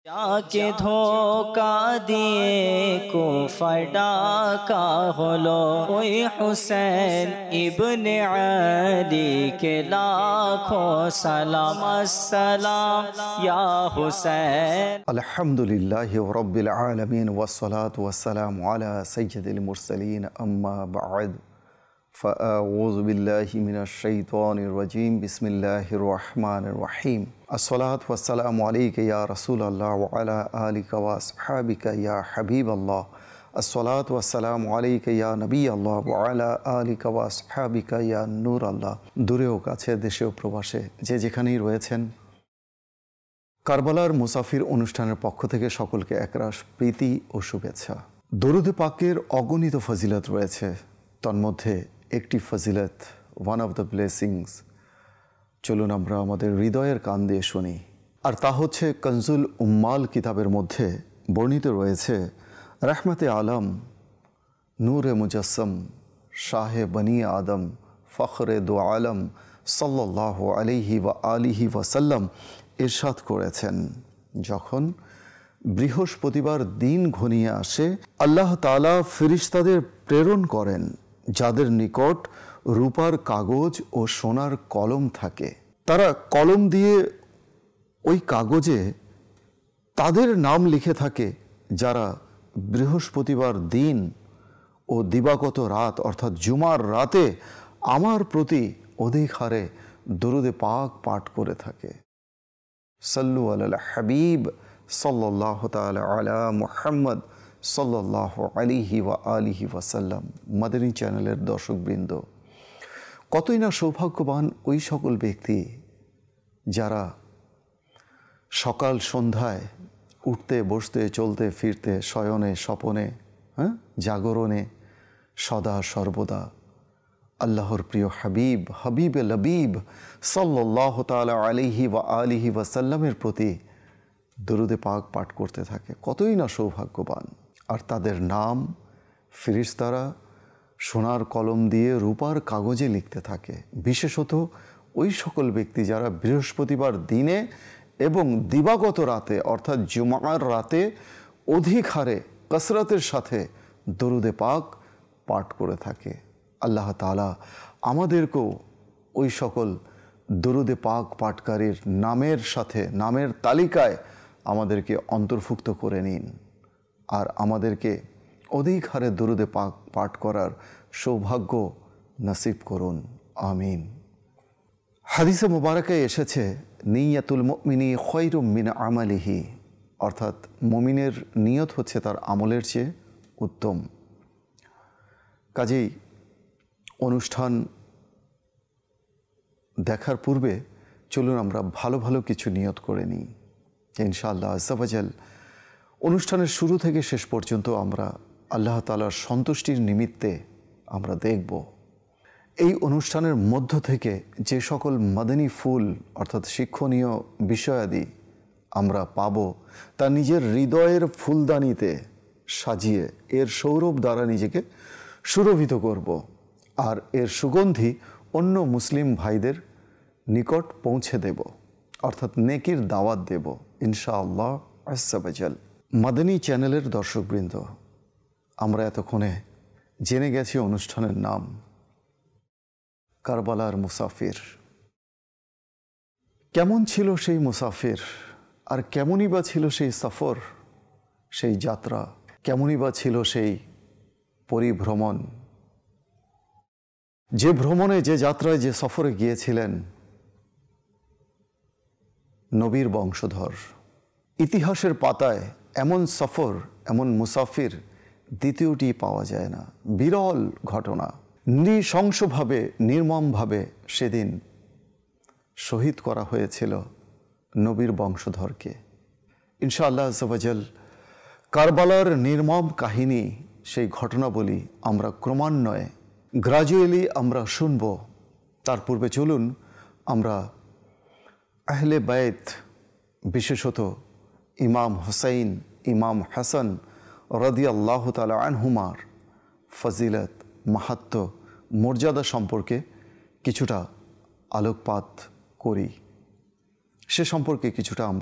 যাকে ধোঁকা দিয়ে কুফায় ডাকা হলো, ওই হুসেন ইবনে আলী কে লাখো সালাম, আসসালাম ইয়া হুসেন। আলহামদুলিল্লাহি রাব্বিল আলামিন ওয়াসসালাতু ওয়াসসালামু আলা সাইয়্যিদিল মুরসালিন আম্মা বা'দ ফাআউযু বিল্লাহি মিনাশ শাইতানির রাজীম বিসমিল্লাহির রহমানির রহিম। আসসালাতু ওয়াসসালামু আলাইকা ইয়া রাসূলাল্লাহ ওয়া আলা আলিকা ওয়া আসহাবিকা ইয়া হাবিবাল্লাহ। আসসালাতু ওয়াসসালামু আলাইকা ইয়া নবিয়াল্লাহ ওয়া আলা আলিকা ওয়া আসহাবিকা ইয়া নূরাল্লাহ। দূরেও কাছে, দেশেও প্রবাসে যে যেখানেই রয়েছেন, কারবালার মুসাফির অনুষ্ঠানের পক্ষ থেকে সকলকে একরাশ প্রীতি ও শুভেচ্ছা। দরুদে পাকের অগণিত ফজিলত রয়েছে, তন্মধ্যে একটি ফজিলত, ওয়ান অফ দ্য ব্লেসিংস, চলুন আমরা আমাদের হৃদয়ের কান দিয়ে শুনি। আর তা হচ্ছে কনজুল উম্মাল কিতাবের মধ্যে বর্ণিত রয়েছে রহমতে আলম নূরে মুজাসম শাহে বনি আদম ফখরে দো আলম সাল্লাল্লাহু আলাইহি ওয়া আলিহি ওয়াসাল্লাম ইরশাদ করেছেন, যখন বৃহস্পতিবার দিন ঘনিয়ে আসে, আল্লাহ তাআলা ফেরেশতাদের প্রেরণ করেন যাদের নিকট রূপার কাগজ ও সোনার কলম থাকে। তারা কলম দিয়ে ওই কাগজে তাদের নাম লিখে থাকে যারা বৃহস্পতিবার দিন ও দিবাগত রাত অর্থাৎ জুমার রাতে আমার প্রতি অধিক হারে দরুদে পাক পাঠ করে থাকে। সাল্লু আলাল হাবিব সাল্লাল্লাহু তাআলা আলা মুহাম্মদ সাল্লাল্লাহু আলাইহি ওয়া আলিহি ওয়াসাল্লাম। মাদানী চ্যানেলের দর্শকবৃন্দ, কতই না সৌভাগ্যবান ওই সকল ব্যক্তি যারা সকাল সন্ধ্যায় উঠতে বসতে চলতে ফিরতে শয়নে স্বপনে জাগরণে সদা সর্বদা আল্লাহর প্রিয় হাবিব হাবিবে লবিব সাল্লাল্লাহু তাআলা আলাইহি ওয়া আলিহি ওয়াসাল্লামের প্রতি দরুদে পাক পাঠ করতে থাকে। কতই না সৌভাগ্যবান। আর তাদের নাম ফেরেশতারা সোনার কলম দিয়ে রূপার কাগজে লিখতে থাকে। বিশেষত ওই সকল ব্যক্তি যারা বৃহস্পতিবার দিনে এবং দিবাগত রাতে অর্থাৎ জুমার রাতে অধিক হারে কসরতের সাথে দরুদে পাক পাঠ করে থাকে। আল্লাহ তাআলা আমাদেরকেও ওই সকল দরুদে পাক পাঠকারীর নামের সাথে, নামের তালিকায় আমাদেরকে অন্তর্ভুক্ত করে নিন আর আমাদেরকে অধিক হারে দরুদে পাক পাঠ করার সৌভাগ্য নসিব করুন, আমিন। হাদিসে মুবারাকায় এসেছে, নিয়াতুল মুমিনি খায়রুম মিন আমালিহি, অর্থাৎ মুমিনের নিয়ত হচ্ছে তার আমলের চেয়ে উত্তম। কাজেই অনুষ্ঠান দেখার পূর্বে চলুন আমরা ভালো ভালো কিছু নিয়ত করে নিই। ইনশাআল্লাহ আজ্জা ওয়াজাল অনুষ্ঠানের শুরু থেকে শেষ পর্যন্ত আমরা আল্লাহ তাআলার সন্তুষ্টির নিমিত্তে আমরা দেখব এই অনুষ্ঠানের মধ্য থেকে যে সকল মাদানী ফুল অর্থাৎ শিক্ষণীয় বিষয়াদি আমরা পাব, তা নিজের হৃদয়ের ফুলদানিতে সাজিয়ে এর সৌরভ দ্বারা নিজেকে সুরভিত করব আর এর সুগন্ধি অন্য মুসলিম ভাইদের নিকট পৌঁছে দেব, অর্থাৎ নেকির দাওয়াত দেব ইনশাআল্লাহ আজ্জা ওয়াজাল। মাদানী চ্যানেলের দর্শকবৃন্দ, আমরা এতক্ষণে জেনে গেছি অনুষ্ঠানের নাম কারবালার মুসাফির। কেমন ছিল সেই মুসাফির আর কেমনই বা ছিল সেই সফর, সেই যাত্রা, কেমনই বা ছিল সেই পরিভ্রমণ, যে ভ্রমণে, যে যাত্রায়, যে সফরে গিয়েছিলেন নবীর বংশধর। ইতিহাসের পাতায় এমন সফর, এমন মুসাফির দ্বিতীয়টি পাওয়া যায় না। বিরল ঘটনা। নৃশংসভাবে, নির্মমভাবে সেদিন শহীদ করা হয়েছিল নবীর বংশধরকে। ইনশাআল্লাহ আজ্জা ওয়াজাল কারবালার নির্মম কাহিনী, সেই ঘটনাবলী আমরা ক্রমান্বয়ে গ্রাজুয়ালি আমরা শুনব। তার পূর্বে চলুন আমরা আহলে বাইত, বিশেষত ইমাম হুসাইন, ইমাম হাসান রাদিয়াল্লাহু তাআলা আনহুমার ফজিলত, মাহাত্ম্য, মর্যাদা সম্পর্কে কিছুটা আলোকপাত করি। সে সম্পর্কে কিছুটা আমরা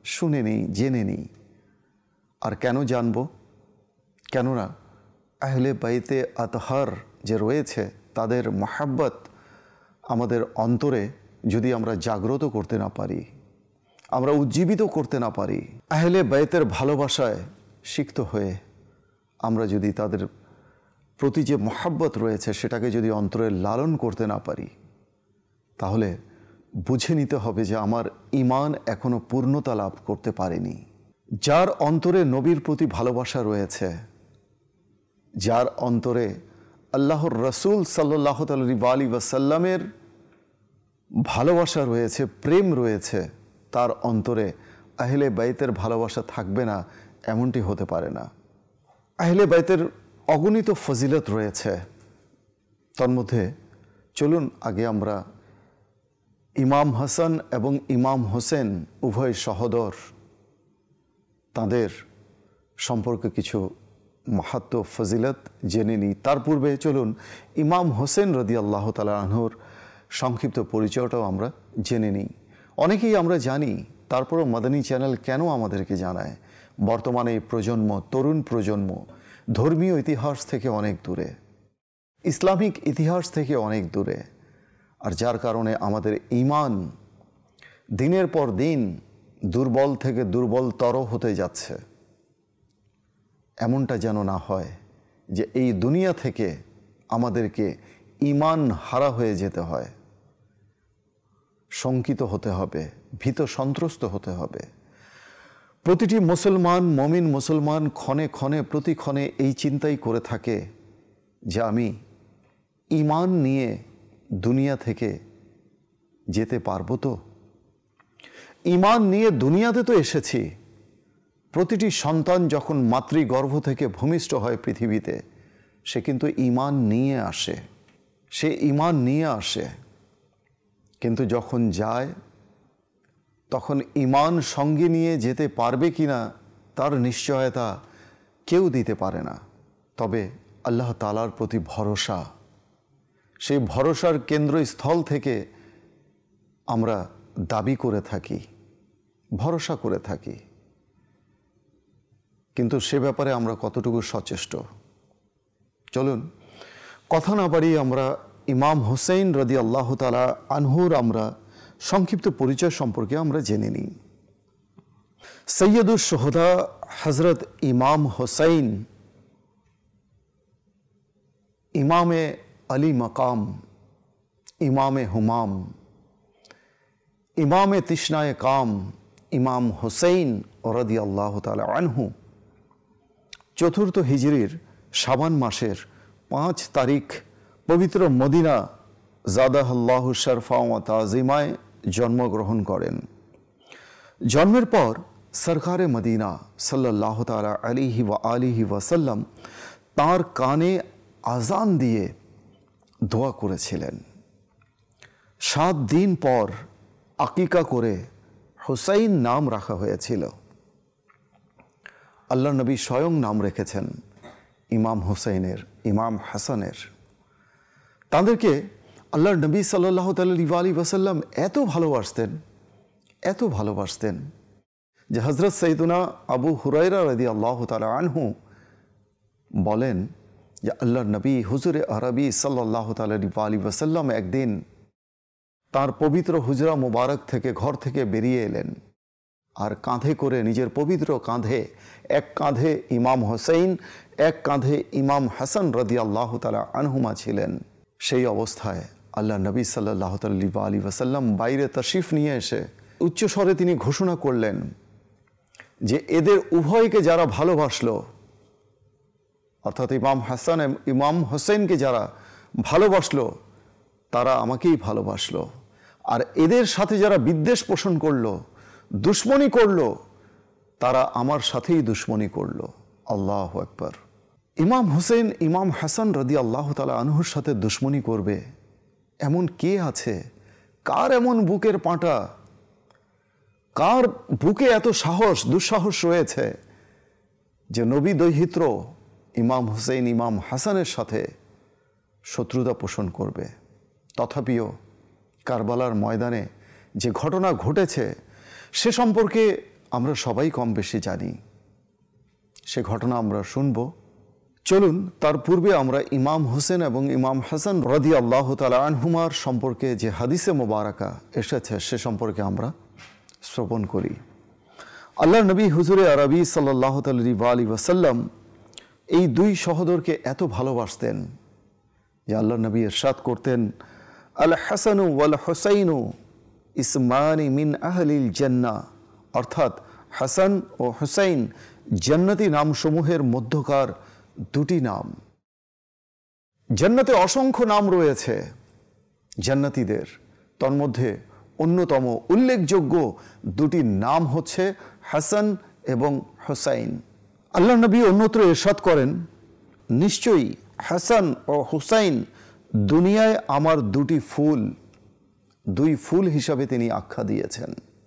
শুনে নিই, জেনে নিই। আর কেন জানব? কেননা আহলে বাইতে আতহার যে রয়েছে তাদের মহাব্বত আমাদের অন্তরে যদি আমরা জাগ্রত করতে না পারি, আমরা উজ্জীবিত করতে না পারি, আহলে বাইতের ভালোবাসায় সিক্ত হয়ে আমরা যদি তাদের প্রতি যে মহাব্বত রয়েছে সেটাকে যদি অন্তরে লালন করতে না পারি, তাহলে বুঝে নিতে হবে যে আমার ঈমান এখনো পূর্ণতা লাভ করতে পারেনি। যার অন্তরে নবীর প্রতি ভালোবাসা রয়েছে, যার অন্তরে আল্লাহর রসুল সাল্লাল্লাহু আলাইহি ওয়াসাল্লামের ভালোবাসা রয়েছে, প্রেম রয়েছে, তার অন্তরে আহলে বাইতের ভালোবাসা থাকবে না এমনটি হতে পারে না। আহলে বাইতের অগণিত ফজিলত রয়েছে। তন্মধ্যে চলুন আগে আমরা ইমাম হাসান এবং ইমাম হোসেন উভয় সহোদর, তাদের সম্পর্কে কিছু মাহাত্ম্য ফজিলত জেনে নিই। তার পূর্বে চলুন ইমাম হোসেন রাদিয়াল্লাহু তাআলা আনহুর সংক্ষিপ্ত পরিচয়টাও আমরা জেনে নিই। অনেকেই আমরা জানি, তারপরও মাদানী চ্যানেল কেন আমাদেরকে জানায়? বর্তমানে এই প্রজন্ম, তরুণ প্রজন্ম ধর্মীয় ইতিহাস থেকে অনেক দূরে, ইসলামিক ইতিহাস থেকে অনেক দূরে, আর যার কারণে আমাদের ঈমান দিনের পর দিন দুর্বল থেকে দুর্বলতর হতে যাচ্ছে। এমনটা যেন না হয় যে এই দুনিয়া থেকে আমাদেরকে ঈমান হারা হয়ে যেতে হয়। শঙ্কিত হতে হবে, ভীত সন্ত্রস্ত হতে হবে। প্রতিটি মুসলমান, মমিন মুসলমান ক্ষণে ক্ষণে প্রতিক্ষণে এই চিন্তাই করে থাকে যে আমি ঈমান নিয়ে দুনিয়া থেকে যেতে পারবো তো? ঈমান নিয়ে দুনিয়াতে তো এসেছি। প্রতিটি সন্তান যখন মাতৃগর্ভ থেকে ভূমিষ্ঠ হয় পৃথিবীতে, সে কিন্তু ঈমান নিয়ে আসে, সে ঈমান নিয়ে আসে। কিন্তু যখন যায় তখন ঈমান সঙ্গে নিয়ে যেতে পারবে কিনা তার নিশ্চয়তা কেউ দিতে পারে না। তবে আল্লাহ তাআলার প্রতি ভরসা, সেই ভরসার কেন্দ্রস্থল থেকে আমরা দাবি করে থাকি, ভরসা করে থাকি, কিন্তু সে ব্যাপারে আমরা কতটুকু সচেষ্ট? চলুন কথা না বাড়িয়ে আমরা ইমাম হোসেন রাদিয়াল্লাহু তাআলা আনহুর আমরা সংক্ষিপ্ত পরিচয় সম্পর্কে আমরা জেনে নিই। সৈয়দুশ শুহাদা হযরত ইমাম হোসেন, ইমামে আলী মাকাম, ইমামে হুমাম, ইমামে তিশনায়ে কাম, ইমাম হোসেন রাদিয়াল্লাহু তাআলা আনহু 4th হিজরির শাবান মাসের 5 তারিখ পবিত্র মদিনা জাদাহাল্লাহু শরফা ওয়া তাজিমায় জন্মগ্রহণ করেন। জন্মের পর সরকারে মদিনা সাল্লাল্লাহু তাআলা আলাইহি ওয়া আলিহি ওয়াসাল্লাম তাঁর কানে আজান দিয়ে দোয়া করেছিলেন। 7 দিন পর আকিকা করে হুসাইন নাম রাখা হয়েছিল। আল্লাহ নবী স্বয়ং নাম রেখেছেন ইমাম হুসাইনের, ইমাম হাসানের। তাদেরকে আল্লাহর নবী সাল্লাল্লাহু আলাইহি ওয়াসাল্লাম এত ভালোবাসতেন, এত ভালোবাসতেন যে হযরত সাইয়্যিদুনা আবু হুরায়রা রাদিয়াল্লাহু তাআলা আনহু বলেন যে আল্লাহর নবী হুজুরে আরবি সাল্লাল্লাহু আলাইহি ওয়াসাল্লাম একদিন তার পবিত্র হুজরা মুবারক থেকে ঘর থেকে বেরিয়ে এলেন, আর কাঁধে করে, নিজের পবিত্র কাঁধে, এক কাঁধে ইমাম হোসেন, এক কাঁধে ইমাম হাসান রাদিয়াল্লাহু তাআলা আনহুমা ছিলেন। সেই অবস্থায় আল্লাহ নবী সাল্লাল্লাহু আলাইহি ওয়াসাল্লাম বাইরে তাশরিফ নিয়ে এসে উচ্চস্বরে তিনি ঘোষণা করলেন যে এদের উভয়কে যারা ভালোবাসলো, অর্থাৎ ইমাম হাসান এবং ইমাম হোসেনকে যারা ভালোবাসলো তারা আমাকেই ভালোবাসলো, আর এদের সাথে যারা বিদ্বেষ পোষণ করলো, দুশ্মনী করলো, তারা আমার সাথেই দুশ্মনী করলো। আল্লাহু আকবার। ইমাম হোসেন, ইমাম হাসান রাদিয়াল্লাহু তাআলা আনহুর সাথে দুশ্মনী করবে এমন কে আছে? কার এমন বুকের পাঁটা, কার বুকে এত সাহস, দুঃসাহস রয়েছে যে নবী দৈহিত্র ইমাম হোসেন, ইমাম হাসানের সাথে শত্রুতা পোষণ করবে? তথাপিও কারবালার ময়দানে যে ঘটনা ঘটেছে সে সম্পর্কে আমরা সবাই কম বেশি জানি। সে ঘটনা আমরা শুনব। চলুন তার পূর্বে আমরা ইমাম হোসেন এবং ইমাম হাসান রাদিয়াল্লাহু তাআলা আনহুমার সম্পর্কে যে হাদিসে মোবারকা এসেছে সে সম্পর্কে আমরা শ্রবণ করি। আল্লাহর নবী হুজুরে আরবি সাল্লাল্লাহু আলাইহি ওয়াসাল্লাম এই দুই সহোদরকে এত ভালোবাসতেন যে আল্লাহর নবী ইরশাদ করতেন, আল হাসানু ওয়াল হুসাইনু ইসমানি মিন আহলিল জান্নাহ, অর্থাৎ হাসান ও হুসাইন জান্নাতি নামসমূহের মধ্যকার দুটি নাম। জান্নাতে অসংখ্য নাম রয়েছে জান্নাতীদের, তন্মধ্যে অন্যতম উল্লেখযোগ্য দুটি নাম হচ্ছে হাসান এবং হুসাইন। আল্লাহ নবী অন্যত্র ইরশাদ করেন, নিশ্চয়ই হাসান ও হুসাইন দুনিয়ায় আমার দুটি ফুল, দুই ফুল হিসাবে তিনি আখ্যা দিয়েছেন।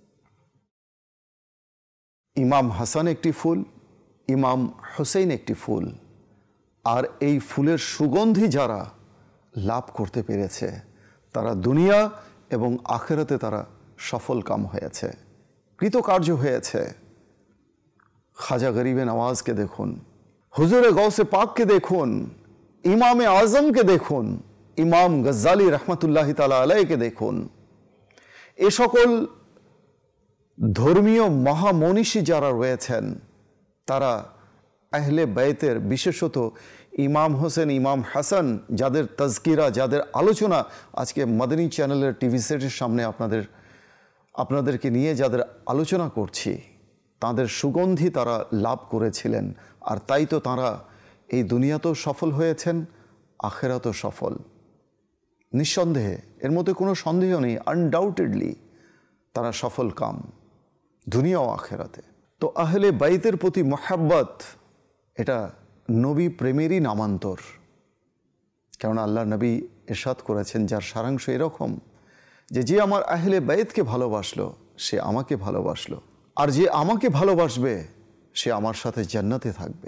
ইমাম হাসান একটি ফুল, ইমাম হুসাইন একটি ফুল। আর এই ফুলের সুগন্ধি যারা লাভ করতে পেরেছে তারা দুনিয়া এবং আখিরাতে তারা সফল কাম হয়েছে, কৃতকার্য হয়েছে। খাজা গরিবে নওয়াজকে দেখুন, হুজুরে গৌসে পাককে দেখুন, ইমামে আজমকে দেখুন, ইমাম গজ্জালি রহমতুল্লাহ তাআলা আলাইহিকে দেখুন। এ সকল ধর্মীয় মহামনীষী যারা রয়েছেন তারা আহলে বাইতের, বিশেষত ইমাম হোসেন, ইমাম হাসান, যাদের তাজকিরা, যাদের আলোচনা আজকে মাদানী চ্যানেলের টিভি সেটের সামনে আপনাদেরকে নিয়ে যাদের আলোচনা করছি, তাদের সুগন্ধি তারা লাভ করেছিলেন। আর তাই তো তারা এই দুনিয়াতেও সফল হয়েছেন, আখেরাতেও সফল, নিঃসন্দেহে, এর মধ্যে কোনো সন্দেহ নেই। আনডাউটেডলি তারা সফল কাম দুনিয়া ও আখেরাতে। তো আহলে বাইতের প্রতি মহাব্বত এটা নবী প্রেমেরই নামান্তর। কেননা আল্লাহ নবী ইরশাদ করেছেন, যার সারাংশ এরকম যে, যে আমার আহলে বাইতকে ভালোবাসলো সে আমাকে ভালোবাসলো, আর যে আমাকে ভালোবাসবে সে আমার সাথে জান্নাতে থাকবে।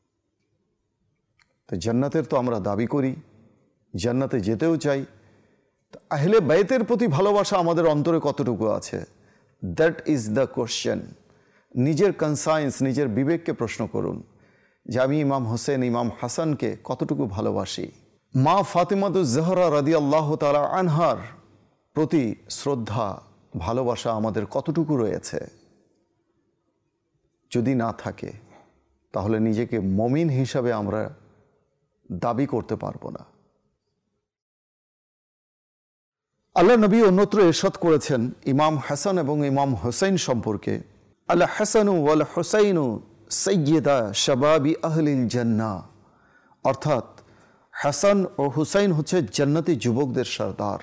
তো জান্নাতের তো আমরা দাবি করি, জান্নাতে যেতেও চাই। তো আহলে বাইতের প্রতি ভালোবাসা আমাদের অন্তরে কতটুকু আছে, দ্যাট ইজ দ্য কোশ্চেন। নিজের কনসায়েন্স, নিজের বিবেককে প্রশ্ন করুন যে আমি ইমাম হোসেন, ইমাম হাসানকে কতটুকু ভালোবাসি। মা ফাতিমাতুজ জহরা রাদিয়াল্লাহু তাআলা আনহার প্রতি শ্রদ্ধা, ভালোবাসা আমাদের কতটুকু রয়েছে। যদি না থাকে তাহলে নিজেকে মুমিন হিসাবে আমরা দাবি করতে পারবো না। আল্লাহ নবী অন্যত্র ইরশাদ করেছেন ইমাম হাসান এবং ইমাম হুসাইন সম্পর্কে, আল হাসানু ওয়াল হুসাইনু সাইয়্যিদা শাবাবি আহলিল জান্নাহ, অর্থাৎ হাসান ও হুসাইন হচ্ছে জান্নাতি যুবকদের সর্দার।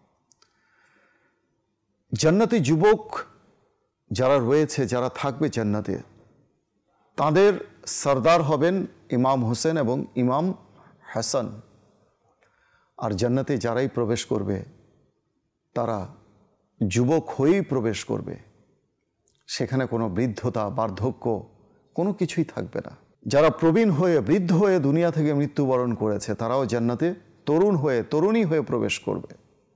জান্নাতি যুবক যারা রয়েছে, যারা থাকবে জান্নাতে, তাদের সর্দার হবেন ইমাম হোসেন এবং ইমাম হাসান। আর জান্নাতে যারাই প্রবেশ করবে তারা যুবক হয়েই প্রবেশ করবে, সেখানে কোনো বৃদ্ধতা, বার্ধক্য কোনো কিছুই থাকবে না। যারা প্রবীণ হয়ে, বৃদ্ধ হয়ে দুনিয়া থেকে মৃত্যুবরণ করেছে তারাও জান্নাতে তরুণ হয়ে, তরুণী হয়ে প্রবেশ করবে,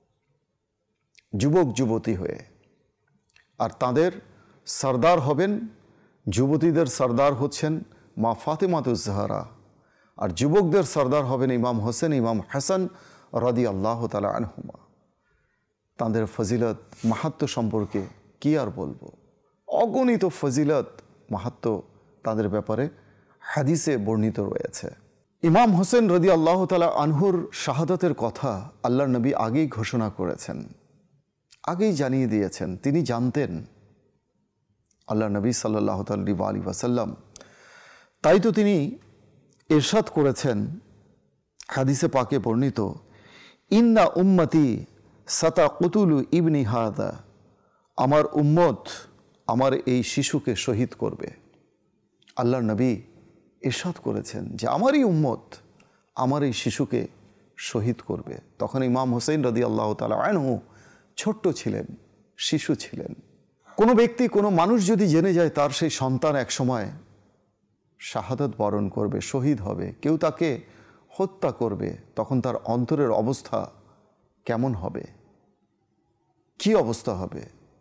যুবক যুবতী হয়ে। আর তাদের সর্দার হবেন, যুবতীদের সর্দার হচ্ছেন মা ফাতিমাতুজ জহরা, আর যুবকদের সর্দার হবেন ইমাম হোসেন, ইমাম হাসান রাদিয়াল্লাহু তাআলা আনহুমা। তাদের ফজিলত, মাহাত্ম্য সম্পর্কে কি আর বলবো, অগণিত ফজিলত, মাহাত্ম্য তাদের ব্যাপারে হাদিসে বর্ণিত রয়েছে। ইমাম হোসেন রাদিয়াল্লাহু তাআলা আনহুর শাহাদাতের কথা আল্লাহর নবী আগেই ঘোষণা করেছেন, আগেই জানিয়ে দিয়েছেন। তিনি জানতেন, আল্লাহ নবী সাল্লাল্লাহু আলাইহি ওয়াসাল্লাম। তাই তো তিনি ইরশাদ করেছেন হাদিসে পাকে বর্ণিত, ইন্না উম্মতি সাতাকুতুলু ইবনি হাদা, আমার উম্মত আমার এই শিশুকে শহীদ করবে। আল্লাহর নবী ইরশাদ করেছেন যে আমারই উম্মত আমার এই শিশুকে শহীদ করবে। তখন ইমাম হোসেন রাদিয়াল্লাহু তাআলা আনহু ছোট্ট ছিলেন, শিশু ছিলেন। কোনো ব্যক্তি, কোনো মানুষ যদি জেনে যায় তার সেই সন্তান এক সময় শাহাদাত বরণ করবে, শহীদ হবে, কেউ তাকে হত্যা করবে, তখন তার অন্তরের অবস্থা কেমন হবে, কি অবস্থা হবে?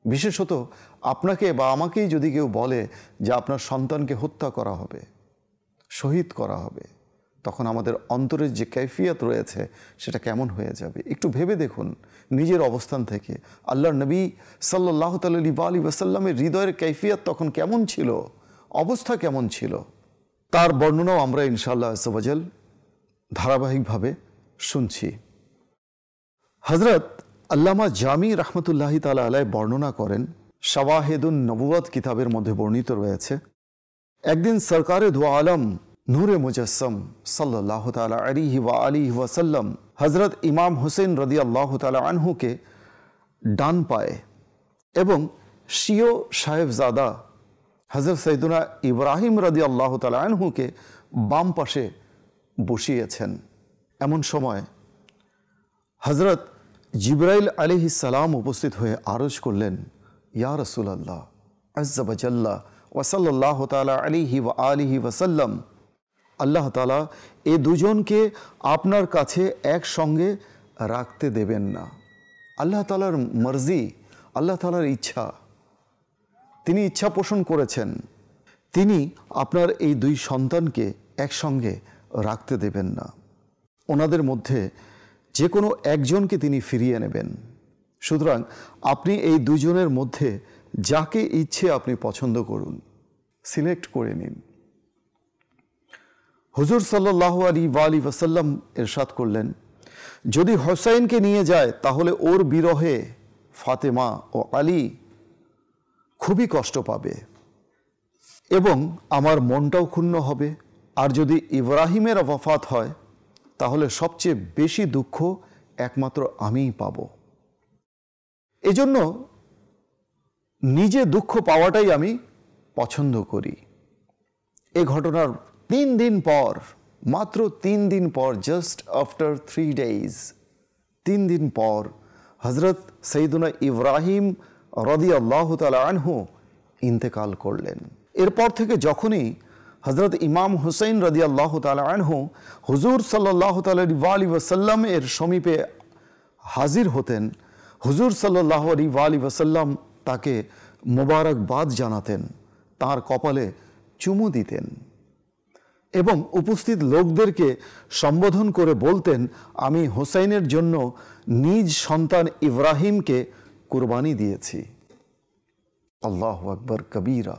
বিশেষত আপনাকে বা আমাকেই যদি কেউ বলে যে আপনার সন্তানকে হত্যা করা হবে, শহীদ করা হবে, তখন আমাদের অন্তরের যে কৈফিয়ত রয়েছে সেটা কেমন হয়ে যাবে একটু ভেবে দেখুন নিজের অবস্থান থেকে। আল্লাহর নবী সাল্লাল্লাহু আলাইহি ওয়াসাল্লামের হৃদয়ের কৈফিয়ত তখন কেমন ছিল, অবস্থা কেমন ছিল, তার বর্ণনাও আমরা ইনশাআল্লাহ আজ্জা ওয়া জাল ধারাবাহিকভাবে শুনছি। হযরত আল্লামা জামি রহমতুল্লাহি তাআলা আলাইহি বর্ণনা করেন, শাওয়াহিদুন নবুওয়াত কিতাবের মধ্যে বর্ণিত রয়েছে, একদিন সরকারে দু আলম নূরে মুজাসসম সাল্লাল্লাহু তাআলা আলাইহি ওয়া আলিহি ওয়াসাল্লাম হযরত ইমাম হুসেন রাদিয়াল্লাহু তাআলা আনহুকে ডান পায়ে এবং শিও সাহেবজাদা হযরত সাইয়্যিদুনা ইব্রাহিম রাদিয়াল্লাহু তাআলা আনহুকে বাম পাশে বসিয়েছেন। এমন সময় হযরত জিবরাইল আলাইহিস সালাম উপস্থিত হয়ে আরজ করলেন, ইয়া রাসূলুল্লাহ আজ্জা ওয়া জাল্লা ওয়া সাল্লাল্লাহু তাআলা আলাইহি ওয়া আলিহি ওয়াসাল্লাম, আল্লাহ তাআলা এই দুজনকে আপনার কাছে একসঙ্গে রাখতে দেবেন না। আল্লাহ তাআলার মর্জি, আল্লাহ তাআলার ইচ্ছা, তিনি ইচ্ছা পোষণ করেছেন, তিনি আপনার এই দুই সন্তানকে একসঙ্গে রাখতে দেবেন না। ওনাদের মধ্যে যে কোনো একজনকে তিনি ফিরিয়ে নেবেন। সুতরাং আপনি এই দুজনের মধ্যে যাকে ইচ্ছে আপনি পছন্দ করুন, সিলেক্ট করে নিন। হুজুর সাল্লাল্লাহু আলাইহি ওয়াসাল্লাম ইরশাদ করলেন, যদি হোসাইনকে নিয়ে যায় তাহলে ওর বিরহে ফাতেমা ও আলী খুবই কষ্ট পাবে এবং আমার মনটাও ক্ষুণ্ণ হবে। আর যদি ইব্রাহিমের ওয়াফাত হয় তাহলে সবচেয়ে বেশি দুঃখ একমাত্র আমিই পাব। এজন্য নিজে দুঃখ পাওয়াটাই আমি পছন্দ করি। এই ঘটনার 3 দিন পর, মাত্র 3 দিন পর, জাস্ট আফটার 3 days, 3 দিন পর হযরত সাইয়্যিদুনা ইব্রাহিম রাদিয়াল্লাহু তাআলা আনহু ইন্তেকাল করলেন। এরপর থেকে যখনই হযরত ইমাম হুসাইন রাদিয়াল্লাহু তাআলা আনহু হুজুর সাল্লাল্লাহু তাআলা আলাইহি ওয়াসাল্লাম এর সমীপে হাজির হতেন, হুজুর সাল্লাল্লাহু আলাইহি ওয়াসাল্লাম তাকে মোবারকবাদ জানাতেন, তার কপালে চুমু দিতেন এবং উপস্থিত লোকদেরকে সম্বোধন করে বলতেন, আমি হোসাইনের জন্য নিজ সন্তান ইব্রাহিমকে কুরবানি দিয়েছি। আল্লাহু আকবার কবীরা।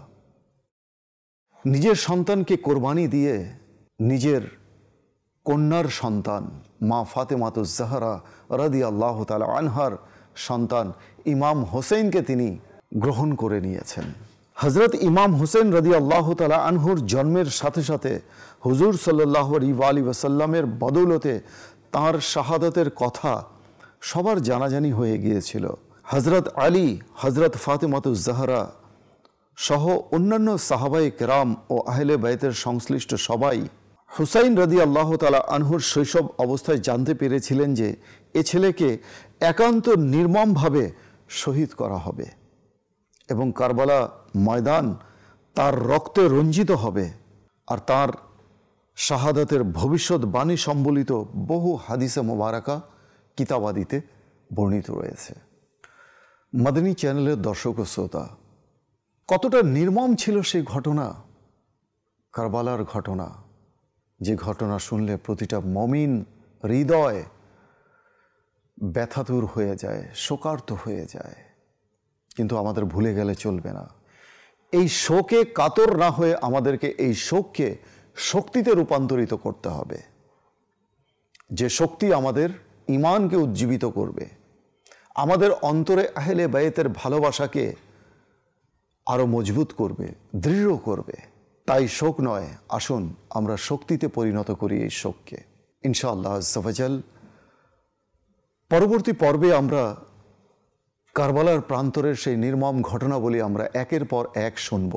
নিজের সন্তানকে কোরবানি দিয়ে নিজের কন্যার সন্তান মা ফাতেমাতুজ জাহরা রাদিয়াল্লাহু তাআলা আনহার সন্তান ইমাম হোসেনকে তিনি গ্রহণ করে নিয়েছেন। হযরত ইমাম হোসেন রাদিয়াল্লাহু তাআলা আনহুর জন্মের সাথে সাথে হুজুর সাল্লাল্লাহু আলাইহি ওয়াসাল্লামের বদৌলতে তাঁর শাহাদাতের কথা সবার জানাজানি হয়ে গিয়েছিল। হযরত আলী, হযরত ফাতেমাতুজ জাহরা সহ অন্যান্য সাহাবায়ে কেরাম ও আহলে বাইতের সংশ্লিষ্ট সবাই হুসাইন রাদিয়াল্লাহু তাআলা আনহুর শৈশব অবস্থায় জানতে পেরেছিলেন যে এ ছেলেকে একান্ত নির্মমভাবে শহীদ করা হবে এবং কারবালা ময়দান তার রক্তে রঞ্জিত হবে। আর তার শাহাদাতের ভবিষ্যৎবাণী সম্বলিত বহু হাদিসে মোবারকা কিতাবাদিতে বর্ণিত রয়েছে। মাদানী চ্যানেলের দর্শক ও শ্রোতা, কতটা নির্মম ছিল সেই ঘটনা, কারবালার ঘটনা, যে ঘটনা শুনলে প্রতিটা মমিন হৃদয় ব্যথাতুর হয়ে যায়, শোকার্ত হয়ে যায়। কিন্তু আমাদের ভুলে গেলে চলবে না। এই শোকে কাতর না হয়ে আমাদেরকে এই শোককে শক্তিতে রূপান্তরিত করতে হবে, যে শক্তি আমাদের ঈমানকে উজ্জীবিত করবে, আমাদের অন্তরে আহলে বাইতের ভালোবাসাকে আরো মজবুত করবে, দৃঢ় করবে। তাই শোক নয়, আসুন আমরা শক্তিতে পরিণত করি এই শোককে ইনশাআল্লাহ আজ্জা ওয়া জাল। পরবর্তী পর্বে আমরা কারবালার প্রান্তরের সেই নির্মম ঘটনাবলী আমরা একের পর এক শুনব।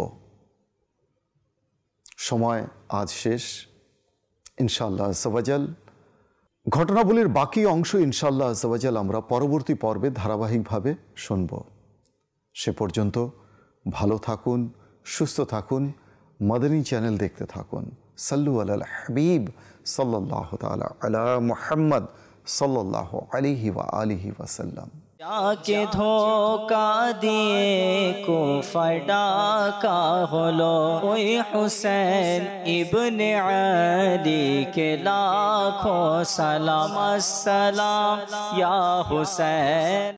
সময় আজ শেষ, ইনশাআল্লাহ আজ্জা ওয়া জাল। ঘটনাবলীর বাকি অংশ ইনশাআল্লাহ আজ্জা ওয়া জাল আমরা পরবর্তী পর্বে ধারাবাহিকভাবে শুনব। সে পর্যন্ত ভালো থাকুন, সুস্থ থাকুন, মাদানী চ্যানেল দেখতে থাকুন। সাল্লু আলাল হাবিব সাল্লাল্লাহু তাআলা আলা মুহাম্মদ সাল্লাল্লাহু আলাইহি ওয়া আলিহি ওয়াসাল্লাম। যাকে ধোকা দিয়ে কুফায় ডাকা হলো ওই হুসেন ইবনে আলী কে লাখো সালাম আসসালাম ইয়া হুসেন।